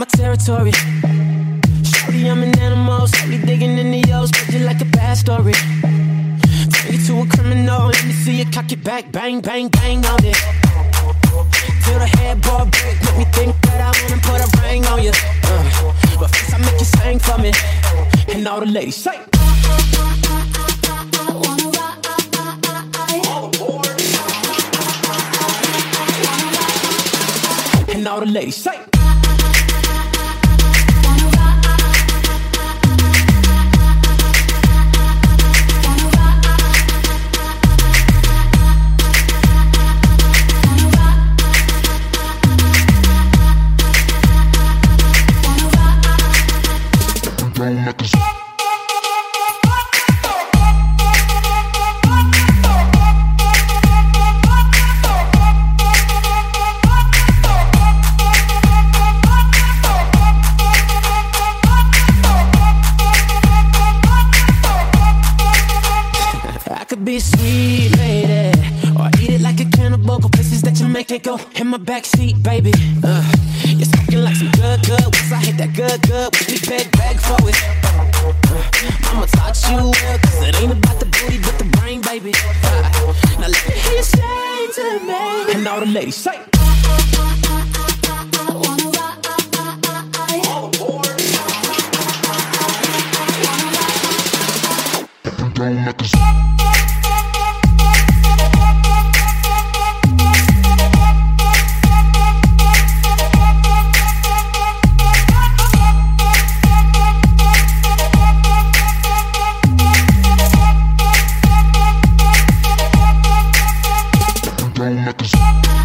my territory. Shorty, I'm an animal, slowly digging in the O's, spread you like a bad story. Turn you to a criminal, let me see you cock it back, bang, bang, bang on it. Till the headboard break, make me think that I wanna put a ring on you. But first I make you sing for me, and all the ladies say. And all the ladies say. Be a sweet lady, or eat it like a cannibal. Go places that you make it go. In my backseat, baby. You're smoking like some good. Once I hit that good, with me beg for it. I'ma touch you well, cause it ain't about the booty, but the brain, baby. Now let me hear you say to me, and all the ladies say. Don't make us